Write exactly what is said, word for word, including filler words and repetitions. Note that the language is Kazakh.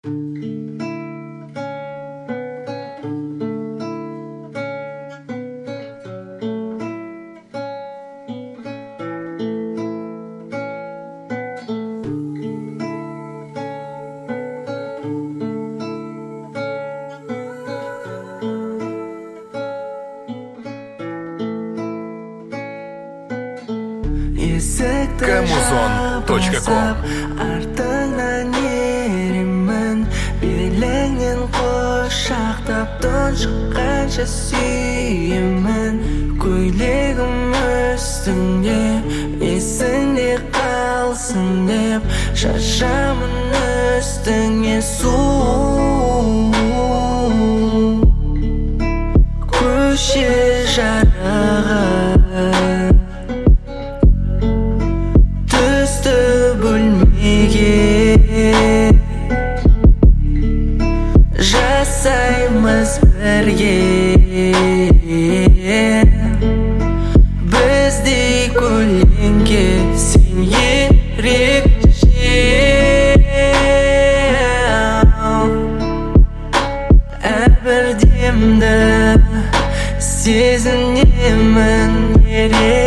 Камузон точка ком. Артыңнан еремін, беліңнен құшақтап тұншыққанша сүйемін. Көйлегім үстіңде, есіңде қалсын деп, шашамын үстіңе су. Көше жарығы жасаймыз бірге, біздей көлеңке сен ерекше. Әрбір демді сезінемін ерекше.